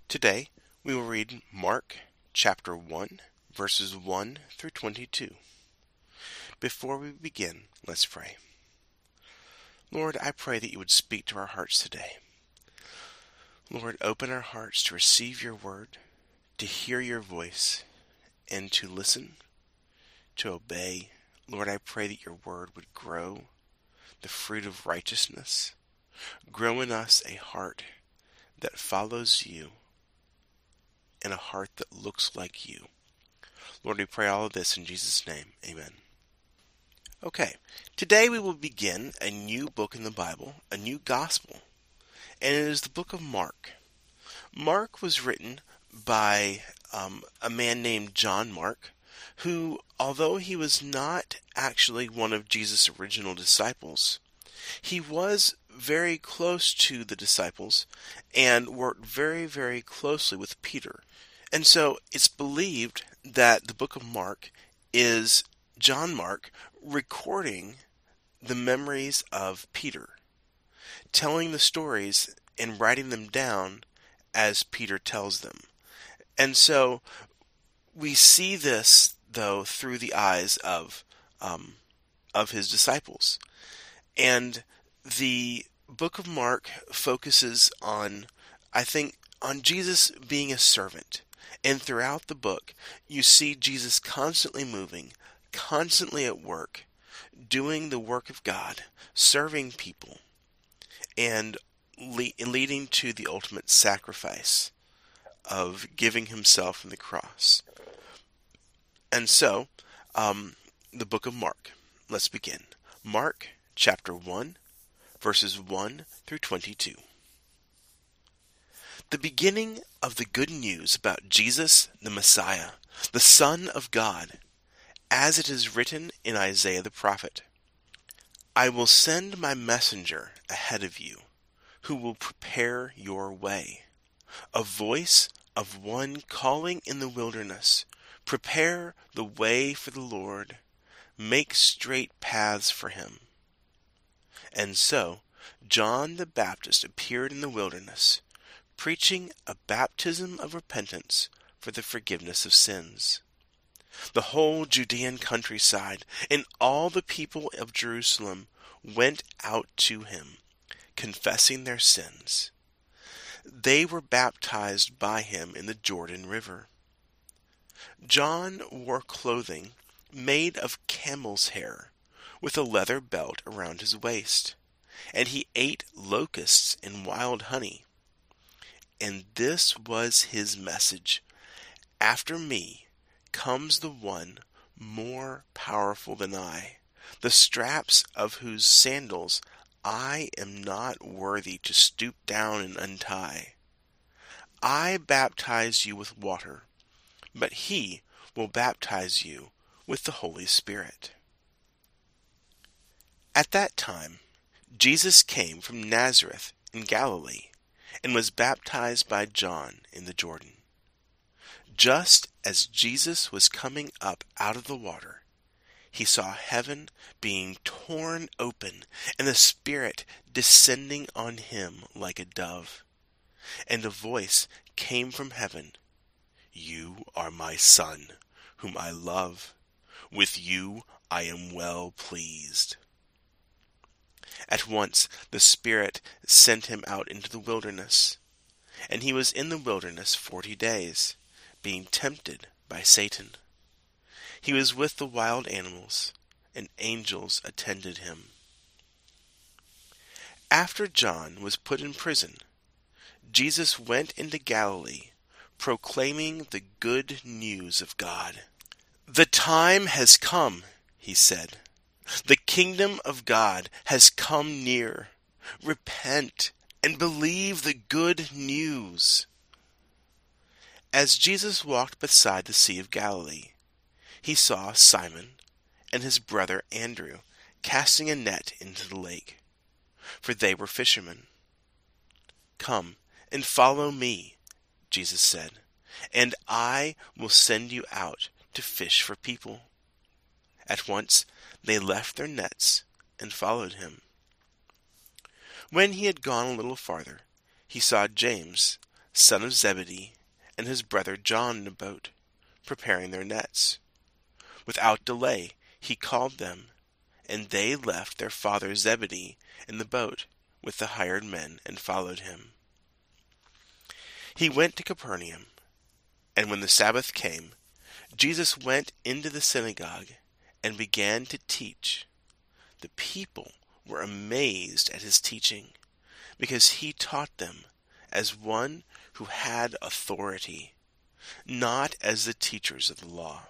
Today, we will read Mark chapter 1, verses 1 through 22. Before we begin, let's pray. Lord, I pray that you would speak to our hearts today. Lord, open our hearts to receive your word, to hear your voice, and to listen, to obey. Lord, I pray that your word would grow the fruit of righteousness, grow in us a heart that follows you, and a heart that looks like you. Lord, we pray all of this in Jesus' name. Amen. Okay, today we will begin a new book in the Bible, a new gospel, and it is the book of Mark. Mark was written by a man named John Mark, who, although he was not actually one of Jesus' original disciples, he was very close to the disciples and worked very, very closely with Peter. And so it's believed that the book of Mark is John Mark recording the memories of Peter, telling the stories and writing them down as Peter tells them. And so we see this, though, through the eyes of his disciples. And the book of Mark focuses on, I think, on Jesus being a servant. And throughout the book, you see Jesus constantly moving, constantly at work, doing the work of God, serving people, and leading to the ultimate sacrifice of giving himself on the cross. And so, the book of Mark. Let's begin. Mark chapter 1, verses 1 through 22. The beginning of the good news about Jesus the Messiah, the Son of God, as it is written in Isaiah the prophet. I will send my messenger ahead of you, who will prepare your way. A voice of one calling in the wilderness, prepare the way for the Lord, make straight paths for him. And so John the Baptist appeared in the wilderness, preaching a baptism of repentance for the forgiveness of sins. The whole Judean countryside and all the people of Jerusalem went out to him, confessing their sins. They were baptized by him in the Jordan River. John wore clothing made of camel's hair, with a leather belt around his waist, and he ate locusts and wild honey. And this was his message: after me comes the one more powerful than I, the straps of whose sandals I am not worthy to stoop down and untie. I baptize you with water, but he will baptize you with the Holy Spirit. At that time, Jesus came from Nazareth in Galilee and was baptized by John in the Jordan. Just as Jesus was coming up out of the water, he saw heaven being torn open and the Spirit descending on him like a dove. And a voice came from heaven, You are my Son, whom I love. With you I am well pleased. At once the Spirit sent him out into the wilderness, and he was in the wilderness 40 days, being tempted by Satan. He was with the wild animals, and angels attended him. After John was put in prison, Jesus went into Galilee, proclaiming the good news of God. The time has come, he said. The kingdom of God has come near. Repent and believe the good news. As Jesus walked beside the Sea of Galilee, he saw Simon and his brother Andrew casting a net into the lake, for they were fishermen. Come and follow me, Jesus said, and I will send you out to fish for people. At once they left their nets and followed him. When he had gone a little farther, he saw James, son of Zebedee, and his brother John in a boat, preparing their nets. Without delay he called them, and they left their father Zebedee in the boat with the hired men and followed him. He went to Capernaum, and when the Sabbath came, Jesus went into the synagogue and began to teach. The people were amazed at his teaching, because he taught them as one who had authority, not as the teachers of the law.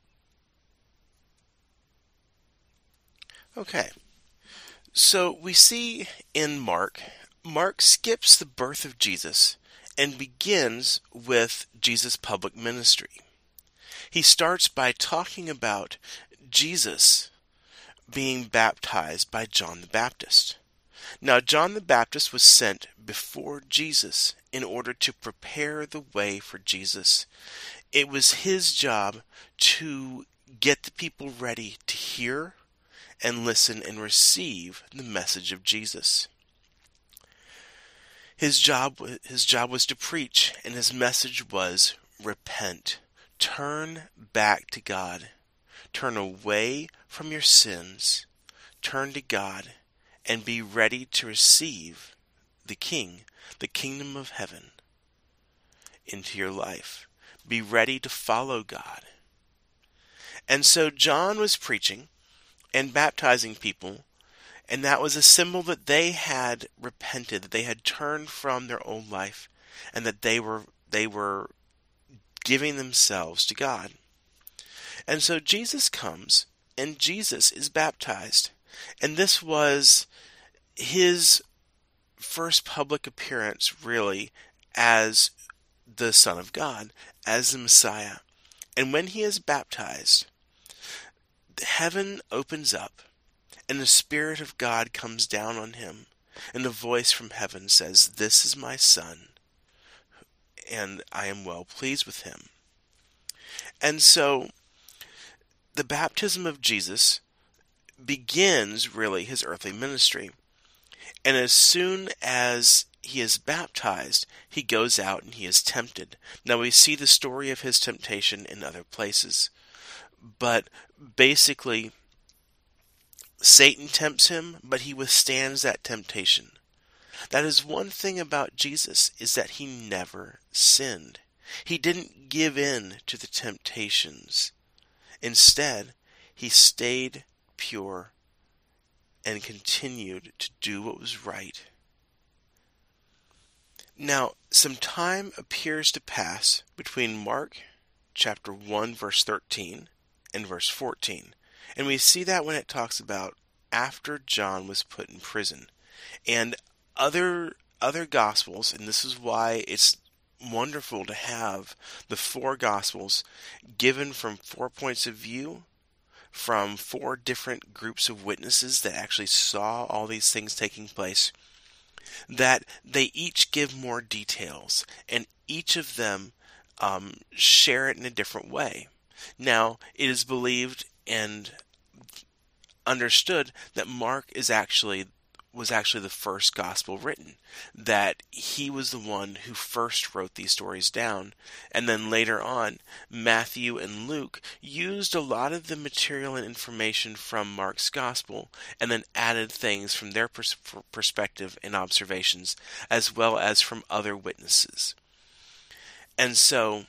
Okay, so we see in Mark skips the birth of Jesus and begins with Jesus' public ministry. He starts by talking about Jesus being baptized by John the Baptist. Now, John the Baptist was sent before Jesus in order to prepare the way for Jesus. It was his job to get the people ready to hear and listen and receive the message of Jesus. His job was to preach, and his message was repent. Turn back to God. Turn away from your sins. Turn to God and be ready to receive the King, the kingdom of heaven, into your life. Be ready to follow God. And so John was preaching and baptizing people, and that was a symbol that they had repented, that they had turned from their old life, and that they were giving themselves to God. And so Jesus comes, and Jesus is baptized. And this was his first public appearance, really, as the Son of God, as the Messiah. And when he is baptized, heaven opens up, and the Spirit of God comes down on him, and a voice from heaven says, "This is my Son, and I am well pleased with him." And so the baptism of Jesus begins, really, his earthly ministry. And as soon as he is baptized, he goes out and he is tempted. Now, we see the story of his temptation in other places. But basically, Satan tempts him, but he withstands that temptation. That is one thing about Jesus, is that he never sinned. He didn't give in to the temptations. Instead, he stayed pure and continued to do what was right. Now, some time appears to pass between Mark chapter 1, verse 13 and verse 14. And we see that when it talks about after John was put in prison. And other Gospels, and this is why it's wonderful to have the 4 Gospels given from 4 points of view, from 4 different groups of witnesses that actually saw all these things taking place, that they each give more details, and each of them share it in a different way. Now, it is believed and understood that Mark was actually the first gospel written, that he was the one who first wrote these stories down, and then later on, Matthew and Luke used a lot of the material and information from Mark's gospel, and then added things from their perspective and observations, as well as from other witnesses. And so,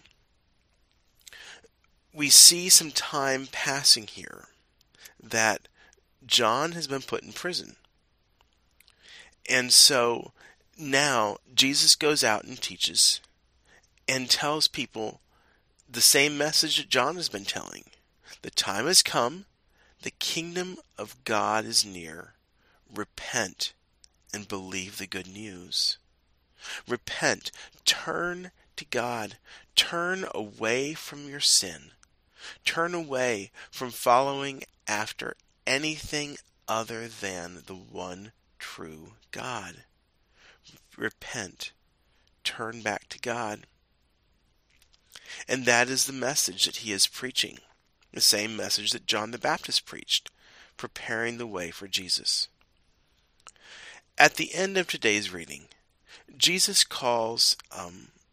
we see some time passing here, that John has been put in prison. And so now Jesus goes out and teaches and tells people the same message that John has been telling. The time has come. The kingdom of God is near. Repent and believe the good news. Repent. Turn to God. Turn away from your sin. Turn away from following after anything other than the one true God. Repent. Turn back to God. And that is the message that he is preaching. The same message that John the Baptist preached, preparing the way for Jesus. At the end of today's reading, Jesus calls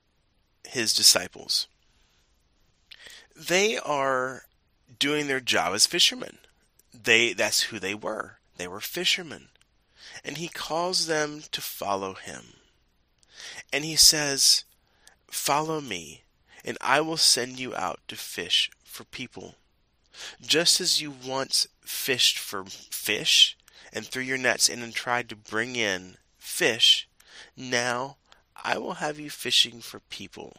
his disciples. They are doing their job as fishermen. That's who they were. They were fishermen. And he calls them to follow him. And he says, "Follow me, and I will send you out to fish for people. Just as you once fished for fish and threw your nets in and tried to bring in fish, now I will have you fishing for people."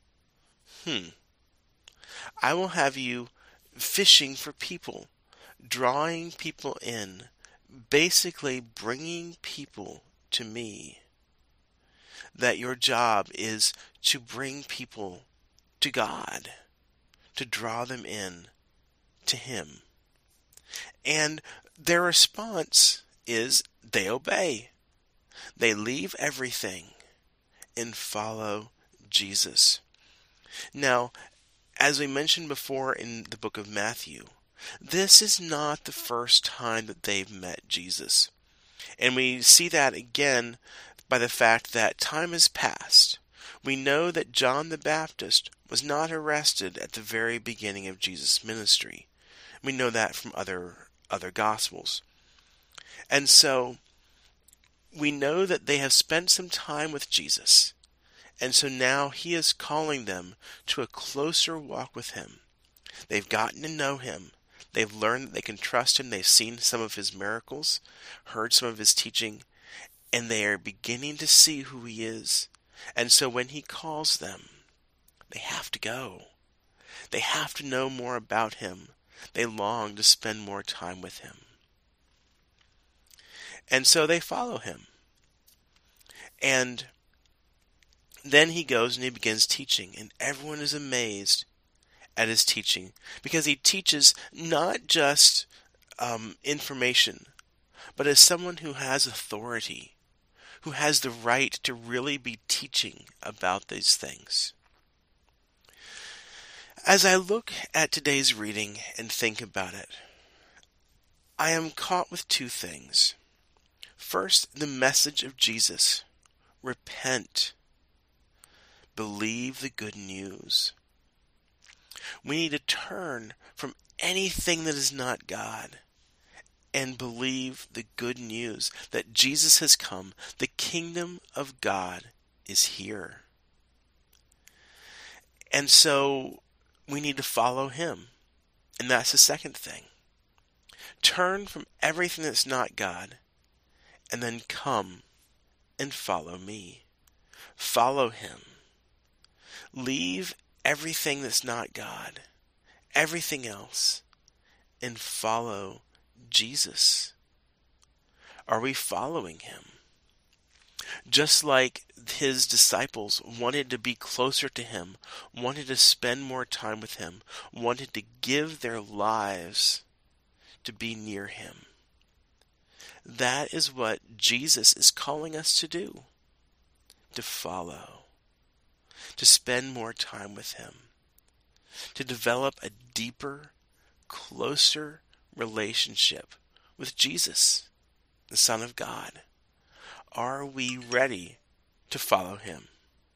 I will have you fishing for people, drawing people in, basically bringing people to me. That your job is to bring people to God, to draw them in to him. And their response is they obey. They leave everything and follow Jesus. Now, as we mentioned before in the book of Matthew, this is not the first time that they've met Jesus. And we see that again by the fact that time has passed. We know that John the Baptist was not arrested at the very beginning of Jesus' ministry. We know that from other Gospels. And so we know that they have spent some time with Jesus. And so now he is calling them to a closer walk with him. They've gotten to know him. They've learned that they can trust him. They've seen some of his miracles, heard some of his teaching, and they are beginning to see who he is. And so when he calls them, they have to go. They have to know more about him. They long to spend more time with him. And so they follow him. And then he goes and he begins teaching, and everyone is amazed at his teaching, because he teaches not just information, but as someone who has authority, who has the right to really be teaching about these things. As I look at today's reading and think about it, I am caught with two things. First, the message of Jesus. Repent. Believe the good news. We need to turn from anything that is not God and believe the good news that Jesus has come. The kingdom of God is here. And so we need to follow him. And that's the second thing. Turn from everything that's not God and then come and follow me. Follow him. Leave everything that's not God, everything else, and follow Jesus. Are we following him? Just like his disciples wanted to be closer to him, wanted to spend more time with him, wanted to give their lives to be near him. That is what Jesus is calling us to do, to follow. To spend more time with him, to develop a deeper, closer relationship with Jesus, the Son of God. Are we ready to follow him?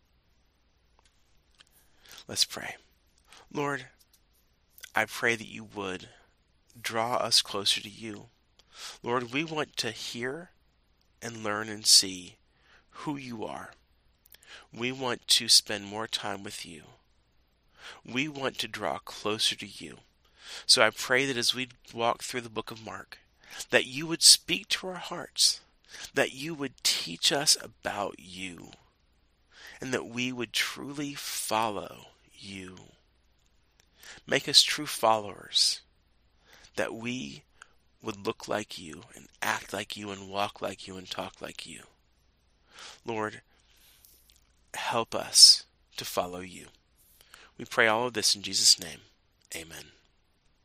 Let's pray. Lord, I pray that you would draw us closer to you. Lord, we want to hear and learn and see who you are. We want to spend more time with you. We want to draw closer to you. So I pray that as we walk through the book of Mark, that you would speak to our hearts, that you would teach us about you, and that we would truly follow you. Make us true followers, that we would look like you and act like you and walk like you and talk like you. Lord, help us to follow you. We pray all of this in Jesus' name. Amen.